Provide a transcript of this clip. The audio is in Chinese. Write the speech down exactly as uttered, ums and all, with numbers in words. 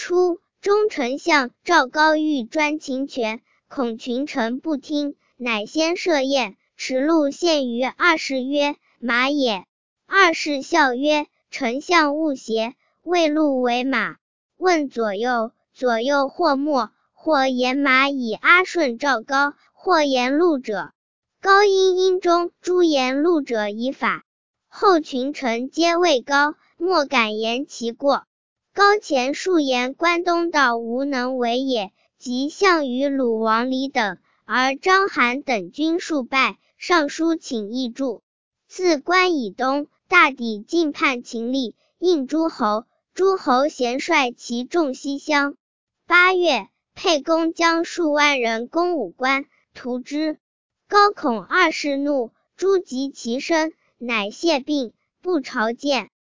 初，中丞相赵高欲专秦权，恐群臣不听，乃先设宴，驰路献于二世曰：马也。二世笑曰：丞相勿邪，谓鹿为马。问左右，左右或默，或言马以阿顺赵高，或言鹿者。高因殷中，诸言鹿者以法。后群臣皆畏高，莫敢言其过。高前数言关东道无能为也，即项羽、鲁王离等，而章邯等军数败，上书请议助。自关以东，大抵尽叛秦吏，应诸侯。诸侯咸率其众西乡。八月，沛公将数万人攻武关，屠之。高恐二世怒，诛及其身，乃谢病，不朝见。